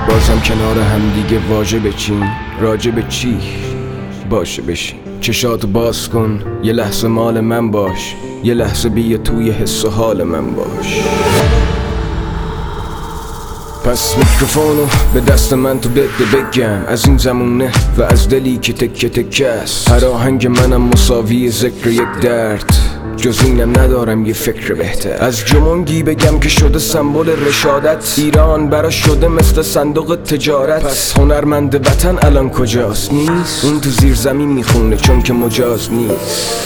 بازم کنار هم دیگه واژه بچین، راجع به چی باشه بشین. چشاتو باز کن، یه لحظه مال من باش، یه لحظه بیا توی حس و حال من باش. پس میکروفونو به دست من تو بده بگم، از این زمونه و از دلی که تکه تکه است. هر آهنگ منم مساوی ذکر یک درد، جز اینم ندارم یه فکر بهتر. از جمونگی بگم که شده سمبل رشادت، ایران برا شده مثل صندوق تجارت. پس هنرمند وطن الان کجاست؟ نیست. اون تو زیر زمین میخونه چون که مجاز نیست.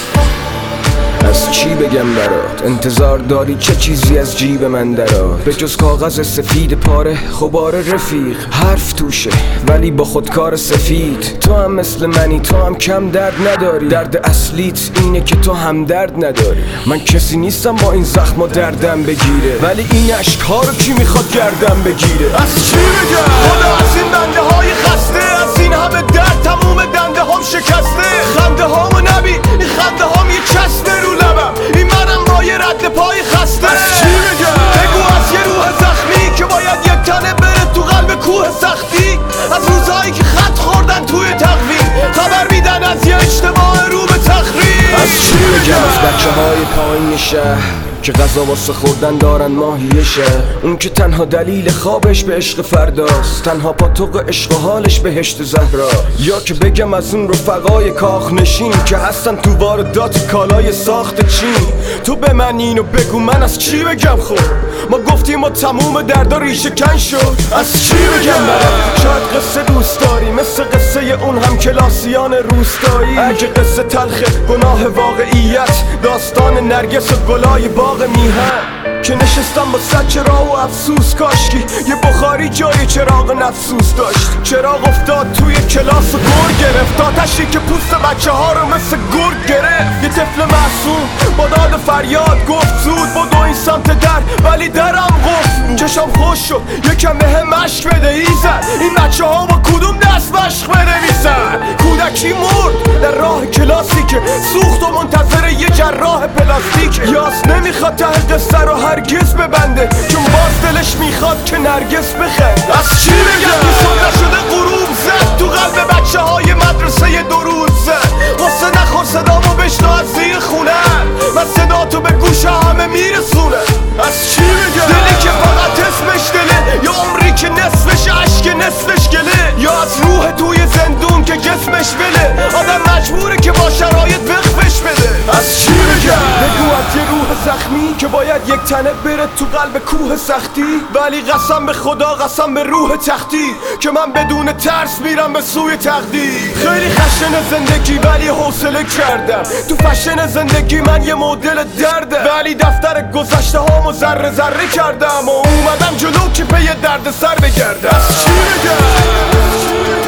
از چی بگم برات؟ انتظار داری چه چیزی از جیب من درات؟ به جز کاغذ سفید پاره غبار رفیق، حرف توشه ولی با خودکار سفید. تو هم مثل منی، تو هم کم درد نداری. درد اصلیت اینه که تو هم درد نداری. من کسی نیستم با این زخم و دردم بگیره، ولی این اشک‌ها رو کی میخواد گردم بگیره؟ از چی بگم؟ خدا از این بنده های خسته، از این همه درد تموم دنده هم شکسته. خنده هامو نبی، این خنده هام یه چسبه رو لبم، این منم با یه رد پای خسته. از چی بگم؟ بگو از یه روح زخمی که باید یک تنه بره تو قلب کوه سختی. از روزهایی که خط خوردن توی تقویم، خبر میدن از یه اجتماع رو به تخریب. از چی بگم؟ از بچه های پایین شهر که غذا واسه خوردن دارن ماهیه شهر، اون که تنها دلیل خوابش به عشق فرداست، تنها پاتوق عشق و حالش بهشت زهرا. یا که بگم از اون رفقای کاخ نشین که هستن تو واردات کالای ساخت چین. تو به من اینو بگو من از چی بگم؟ خب ما گفتیم و تموم دردا ریشه کن شد. از چی بگم برات؟ شاید قصه دوست داری مثل قصه اون هم کلاسیان روستایی. اگه قصه تلخه گناه واقعیت، داستان نرگس و گلای باغ میهن که نشستم با صد چراغ و افسوس. کاشکی یه بخاری جای چراغ نفسوس داشت. چراغ افتاد توی کلاس و گر گرفت، آتشی که پوست بچه ها رو مثل گرگ گرفت. یه طفل معصوم با داد فریاد گفت زود بدو این سمت در، ولی درم قفل بود. چشم خوش شد یکم بهم مشک بده ایزد، این بچه ها با کدوم دست مشق بنویسن؟ کودکی مرد در راه کلاسی که سوخت و منتظر یه جراح پلاستیک. یاس نمیخواد ته قصه رو هرگز ببنده، چون باز دلش میخواد که نرگس بخند. از چی بگم؟ که صبح شده غروب زد تو قلب بچه های مدرسه دو روز زد. قصه نخور صدامو بشنو از زیر خونه، من صدا تو به گوش همه میرسونه. از چی بگم؟ دلی که فقط اسمش دله، یا عمری که نصفش عشق نصفش گله، یا از روح توی زندون که جسمش بله. آدم مجبوره که با شرایط وقفش بده. از چی بگم؟ بگو از یه روح زخمی که باید یک تنه بره تو قلب کوه سختی، ولی قسم به خدا قسم به روح تختی که من بدون ترس میرم به سوی تقدیر. خیلی خشن زندگی ولی حوصله کردم، تو فشن زندگی من یه مدل درده، ولی دفتر گذشته هامو ذره ذره کردم و اومدم جلو که پی درد سر بگردم. از چی بگم؟